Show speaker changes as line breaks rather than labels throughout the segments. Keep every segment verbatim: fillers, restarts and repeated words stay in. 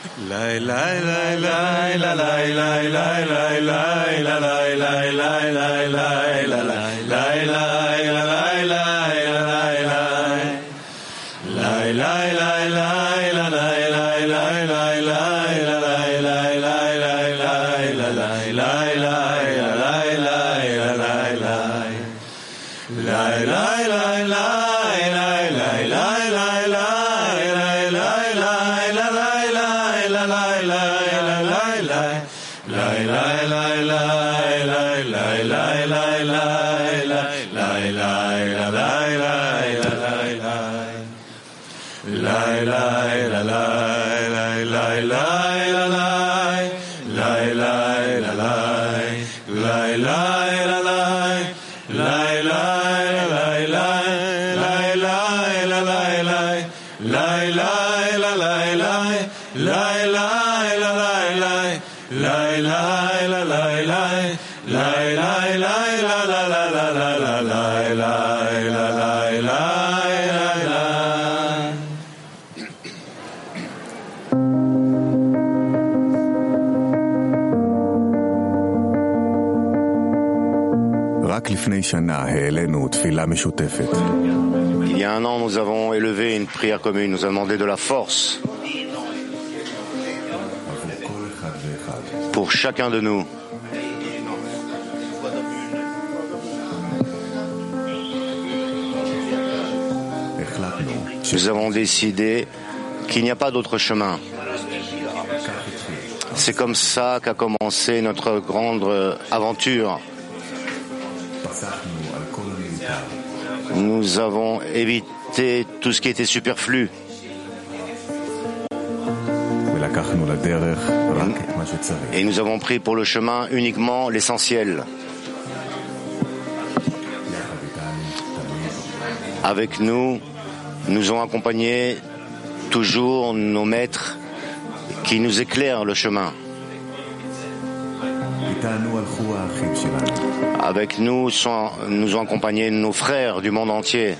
Il y a un an, nous avons élevé une prière commune, nous avons demandé de la force pour chacun de nous. Nous avons décidé qu'il n'y a pas d'autre chemin. C'est comme ça qu'a commencé notre grande aventure. Nous avons évité tout ce qui était superflu. Et nous avons pris pour le chemin uniquement l'essentiel. Avec nous, nous ont accompagné toujours nos maîtres qui nous éclairent le chemin. Avec nous sont, nous ont accompagné nos frères du monde entier.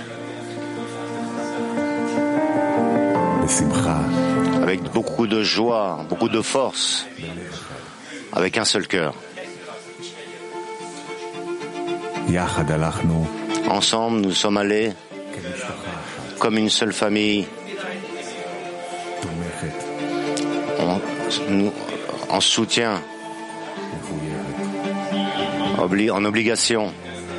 Avec beaucoup de joie, beaucoup de force, avec un seul cœur. Ensemble, nous sommes allés comme une seule famille, en, en soutien, en obligation,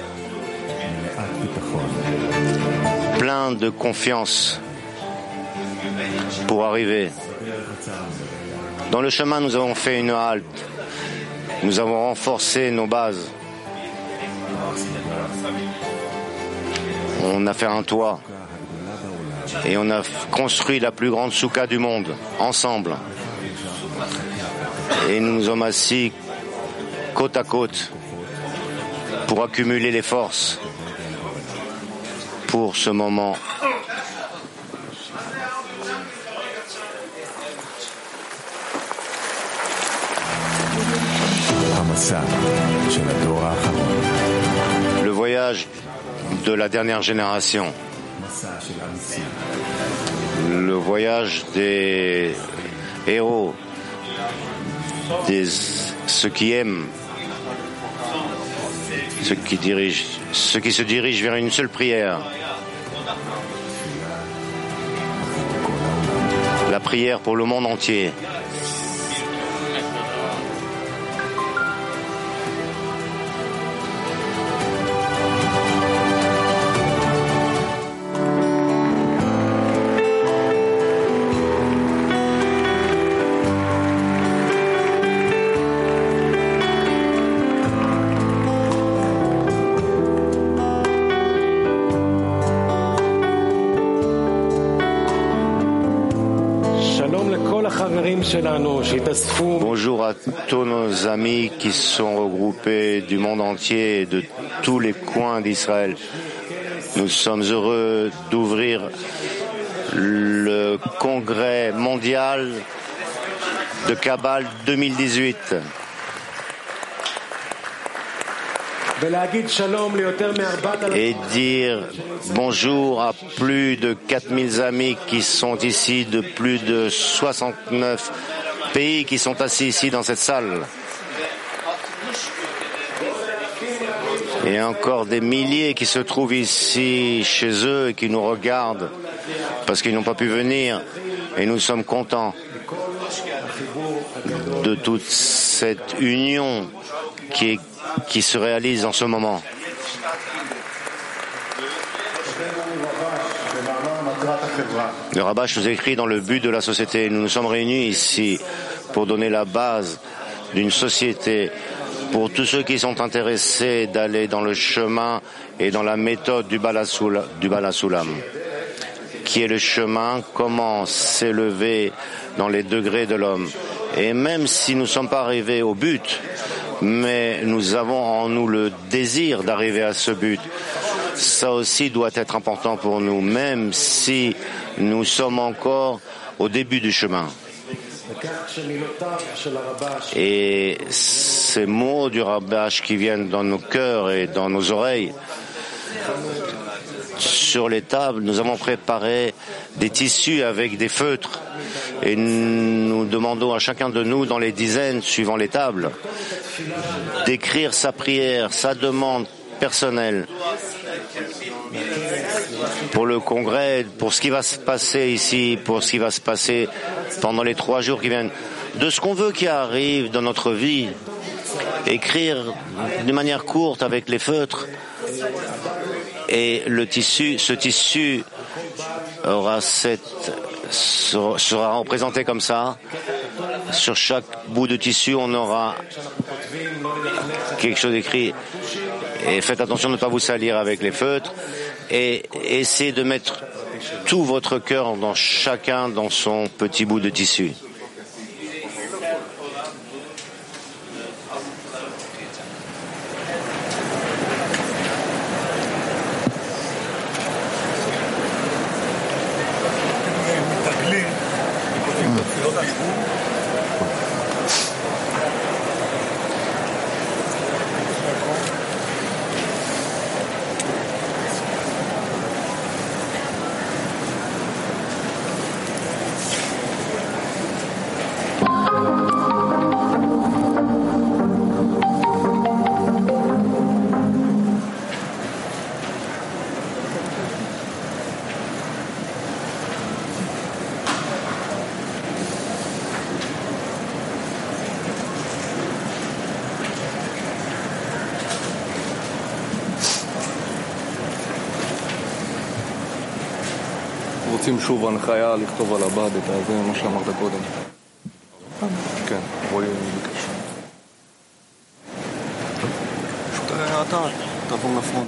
plein de confiance pour arriver. Dans le chemin, nous avons fait une halte. Nous avons renforcé nos bases. On a fait un toit. Et on a construit la plus grande soukha du monde, ensemble. Et nous nous sommes assis côte à côte pour accumuler les forces pour ce moment. Le voyage de la dernière génération. Le voyage des héros, des ceux qui aiment, ceux qui dirigent, ceux qui se dirigent vers une seule prière. La prière pour le monde entier. Bonjour à tous nos amis qui sont regroupés du monde entier et de tous les coins d'Israël. Nous sommes heureux d'ouvrir le congrès mondial de Kabbale deux mille dix-huit. et dire bonjour à plus de quatre mille amis qui sont ici, de plus de soixante-neuf pays qui sont assis ici dans cette salle. Et encore des milliers qui se trouvent ici chez eux et qui nous regardent parce qu'ils n'ont pas pu venir. Et nous sommes contents de toute cette union qui, est, qui se réalise en ce moment. Le Rabash nous écrit dans le but de la société. Nous nous sommes réunis ici pour donner la base d'une société pour tous ceux qui sont intéressés d'aller dans le chemin et dans la méthode du Balasoulam, du Balasoulam, qui est le chemin, comment s'élever dans les degrés de l'homme. Et même si nous ne sommes pas arrivés au but, mais nous avons en nous le désir d'arriver à ce but, ça aussi doit être important pour nous, même si nous sommes encore au début du chemin. Et ces mots du Rabash qui viennent dans nos cœurs et dans nos oreilles, sur les tables, nous avons préparé des tissus avec des feutres et nous demandons à chacun de nous, dans les dizaines suivant les tables, d'écrire sa prière, sa demande personnelle pour le congrès, pour ce qui va se passer ici, pour ce qui va se passer pendant les trois jours qui viennent, de ce qu'on veut qui arrive dans notre vie, écrire de manière courte avec les feutres. Et le tissu, ce tissu aura cette, sera représenté comme ça. Sur chaque bout de tissu, on aura quelque chose écrit. Et faites attention de ne pas vous salir avec les feutres. Et essayez de mettre tout votre cœur dans chacun dans son petit bout de tissu.
רוצים שוב הנחיה לכתוב על הבד את הזה, מה שאמרת קודם. כן, רואי בקש. פשוט אתה, תעבור לפרונט.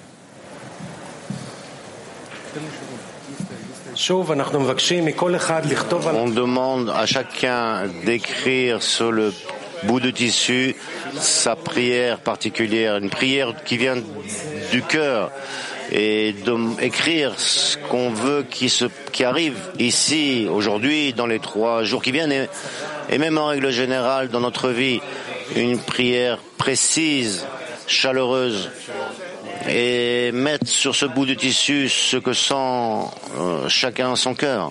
On demande à chacun d'écrire sur le bout de tissu sa prière particulière, une prière qui vient du cœur, et d'écrire ce qu'on veut qui, se, qui arrive ici, aujourd'hui, dans les trois jours qui viennent, et, et même en règle générale dans notre vie, une prière précise, chaleureuse, et mettre sur ce bout de tissu ce que sent euh, chacun son cœur.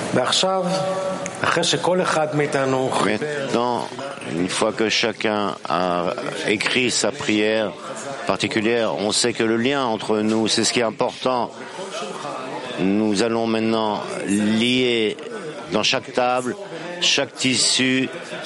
Maintenant, une fois que chacun a écrit sa prière particulière, on sait que le lien entre nous, c'est ce qui est important. Nous allons maintenant lier dans chaque table, chaque tissu,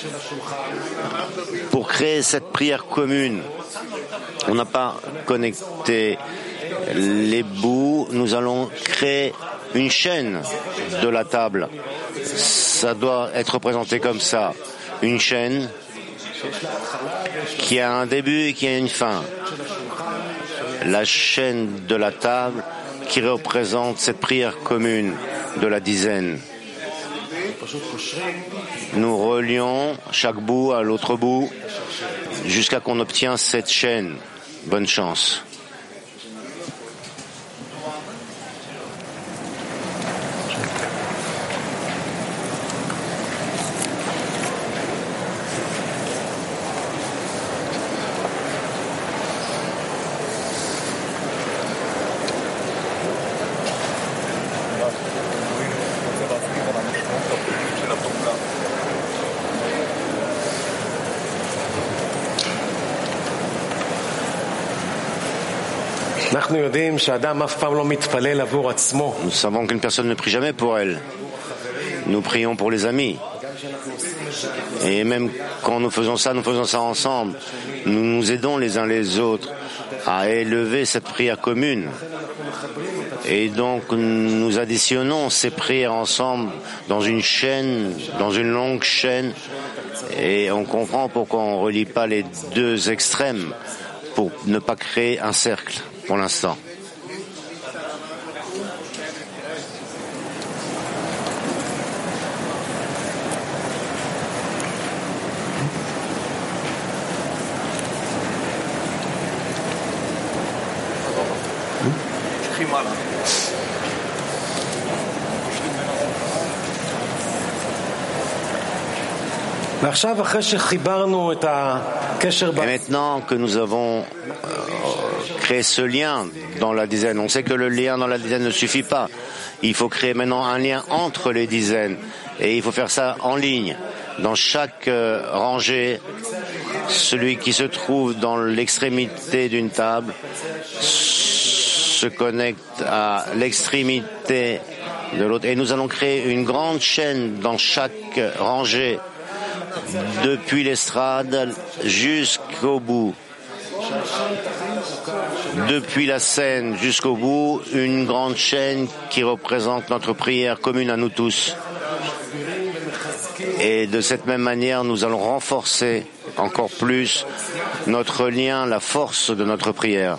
pour créer cette prière commune. On n'a pas connecté les bouts, nous allons créer une chaîne de la table. Ça doit être représenté comme ça. Une chaîne qui a un début et qui a une fin. La chaîne de la table qui représente cette prière commune de la dizaine. Nous relions chaque bout à l'autre bout jusqu'à qu'on obtient cette chaîne. Bonne chance. Nous savons qu'une personne ne prie jamais pour elle. Nous prions pour les amis. Et même quand nous faisons ça, nous faisons ça ensemble. Nous nous aidons les uns les autres à élever cette prière commune. Et donc nous additionnons ces prières ensemble dans une chaîne, dans une longue chaîne. Et on comprend pourquoi on ne relie pas les deux extrêmes pour ne pas créer un cercle pour l'instant. Et maintenant que nous avons euh, créé ce lien dans la dizaine, on sait que le lien dans la dizaine ne suffit pas. Il faut créer maintenant un lien entre les dizaines. Et il faut faire ça en ligne. Dans chaque euh, rangée, celui qui se trouve dans l'extrémité d'une table se connecte à l'extrémité de l'autre. Et nous allons créer une grande chaîne dans chaque rangée, depuis l'estrade jusqu'au bout. Depuis la scène jusqu'au bout, une grande chaîne qui représente notre prière commune à nous tous. Et de cette même manière, nous allons renforcer encore plus notre lien, la force de notre prière.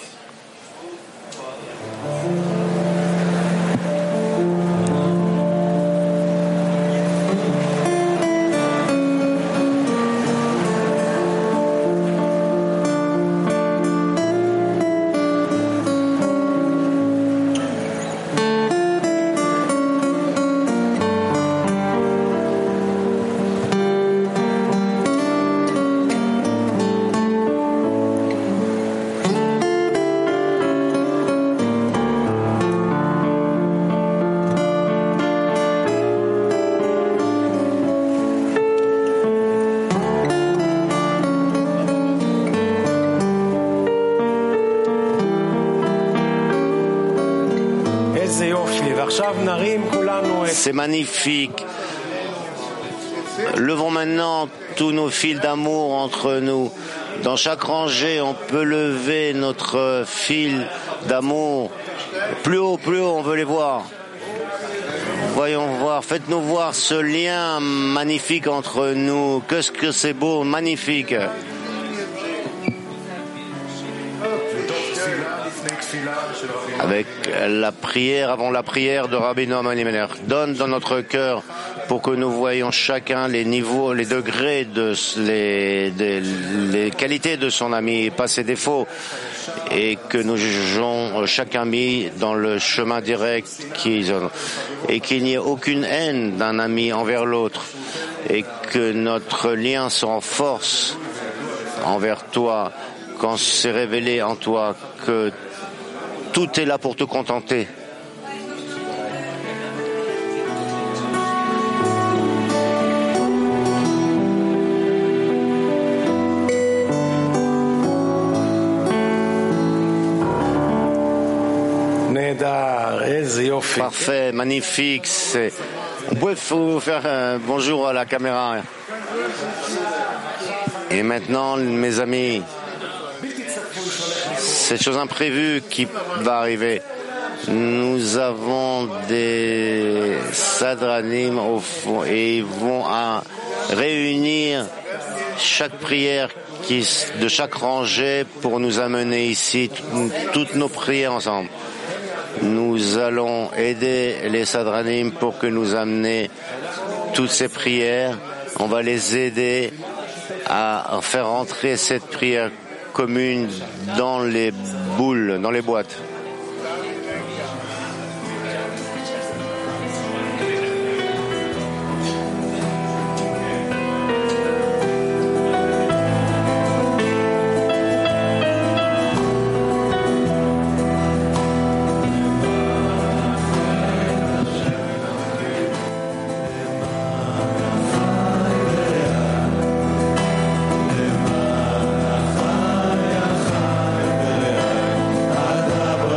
C'est magnifique. Levons maintenant tous nos fils d'amour entre nous. Dans chaque rangée, on peut lever notre fil d'amour. Plus haut, plus haut, on veut les voir. Voyons voir, faites-nous voir ce lien magnifique entre nous. Qu'est-ce que c'est beau, magnifique. Avec la prière, avant la prière de Rabbi Noam Elimelech, donne dans notre cœur pour que nous voyions chacun les niveaux, les degrés, de, les, les, les qualités de son ami et pas ses défauts, et que nous jugeons chaque ami dans le chemin direct qu'ils ont, et qu'il n'y ait aucune haine d'un ami envers l'autre, et que notre lien se renforce envers toi quand c'est révélé en toi que tout est là pour te contenter. Parfait, magnifique. C'est... On peut vous faire un bonjour à la caméra. Et maintenant, mes amis, cette chose imprévue qui va arriver. Nous avons des sadranim au fond et ils vont à réunir chaque prière qui, de chaque rangée pour nous amener ici toutes nos prières ensemble. Nous allons aider les sadranim pour que nous amener toutes ces prières. On va les aider à faire entrer cette prière commune dans les boules, dans les boîtes.
Adabra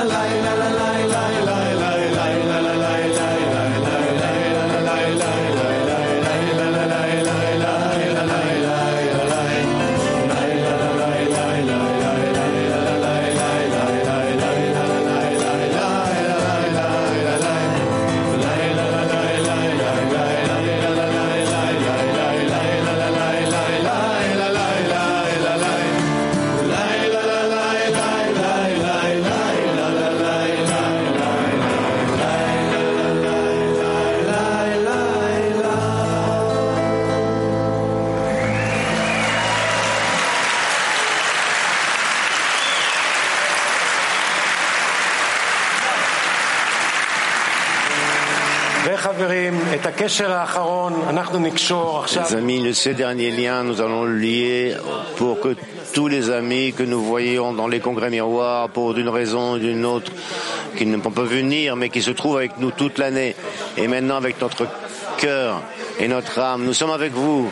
Les amis, ces derniers liens, nous allons le lier pour que tous les amis que nous voyons dans les congrès miroirs, pour d'une raison ou d'une autre, qui ne peuvent pas venir, mais qui se trouvent avec nous toute l'année, et maintenant avec notre cœur et notre âme, nous sommes avec vous.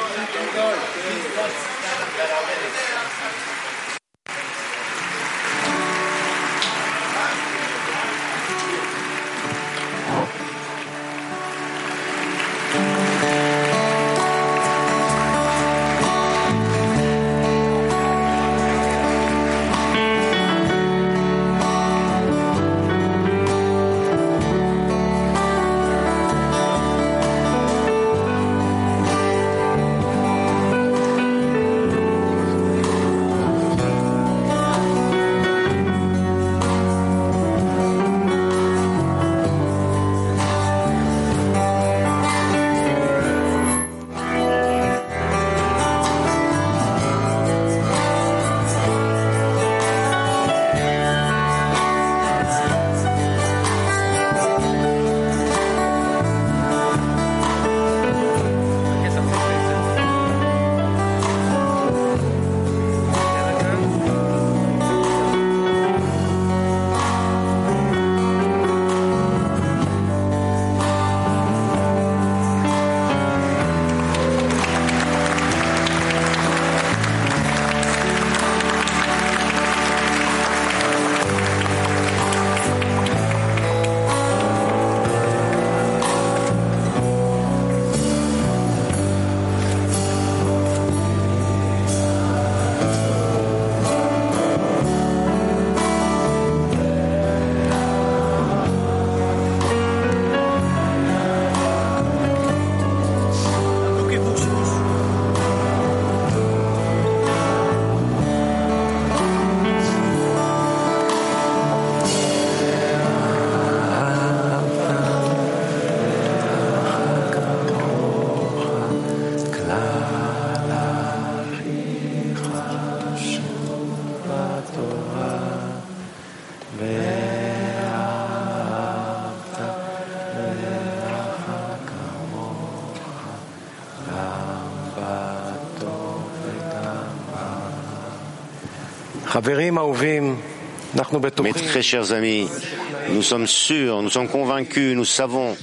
Mes très chers amis, nous sommes sûrs, nous sommes convaincus, nous savons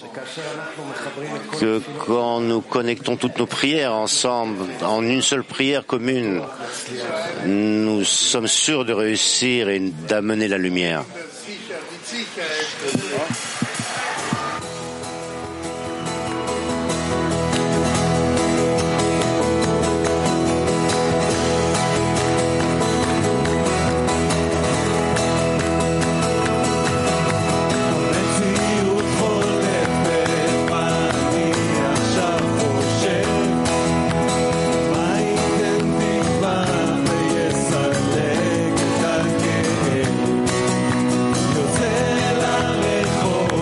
que quand nous connectons toutes nos prières ensemble, en une seule prière commune, nous sommes sûrs de réussir et d'amener la lumière.
יוצא לרחוב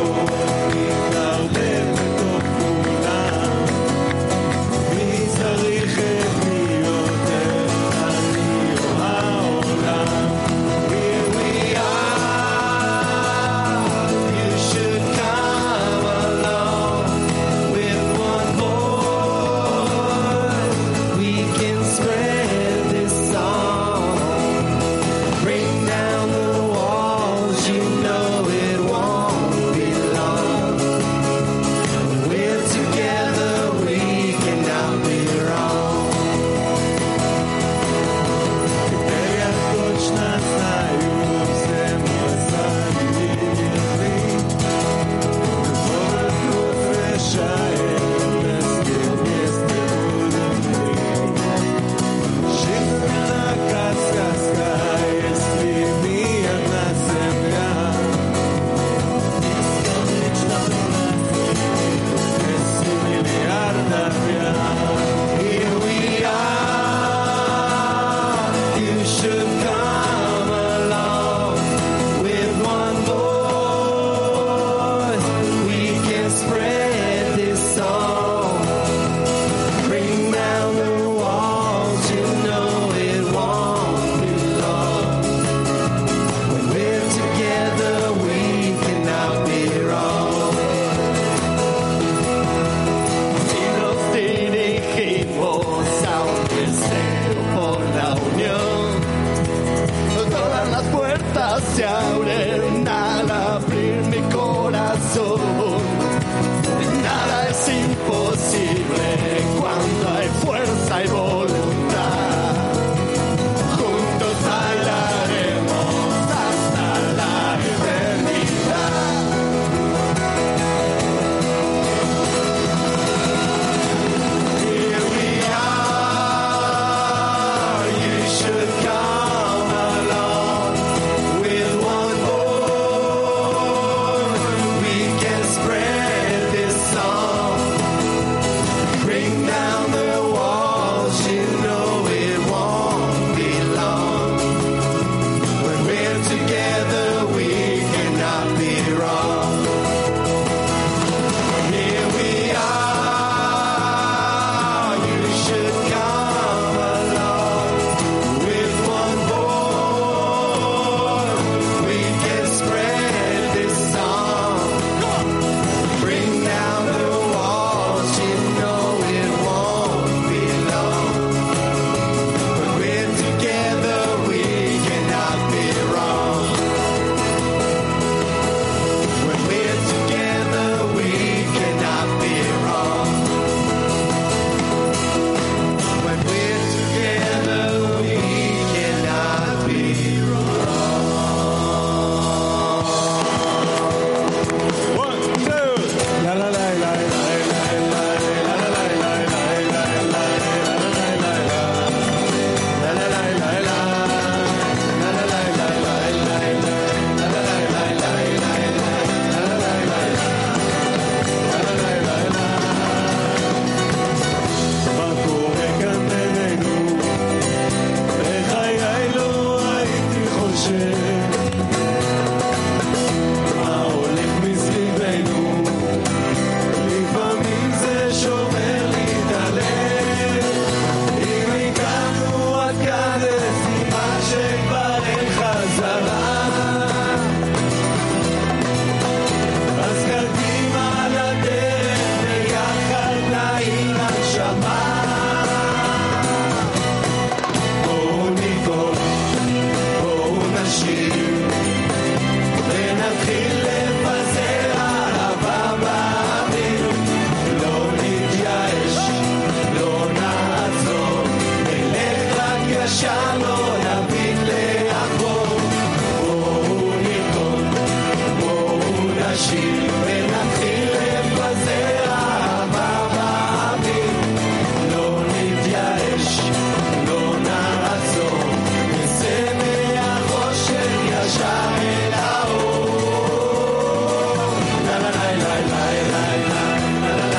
נשיר ונתחיל לפזר אהבה באוויר. לא נתייאש, לא נעצור, נצא מהחושך ישר אל האור. לה לה לה לה לה לה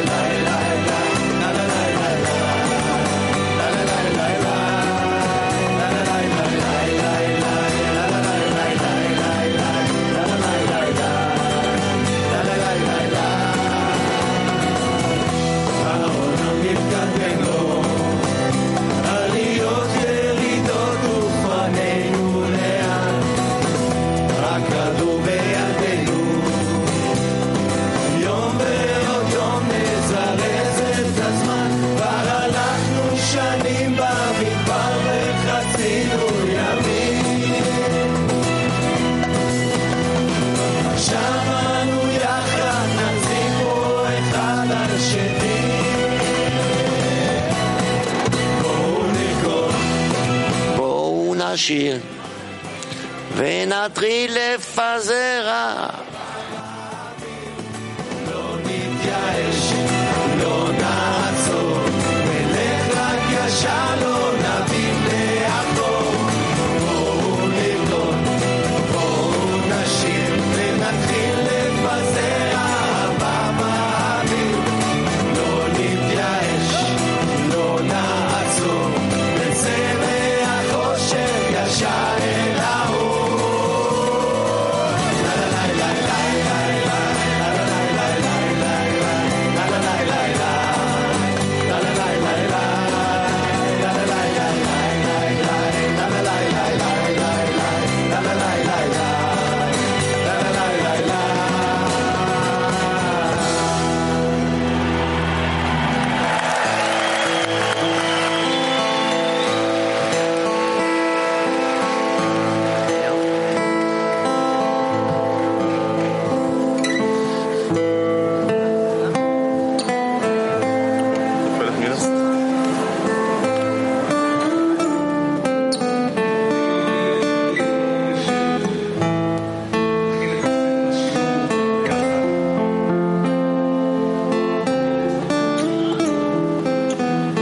נשיר ונתחיל לפזר.
לא נתייאש,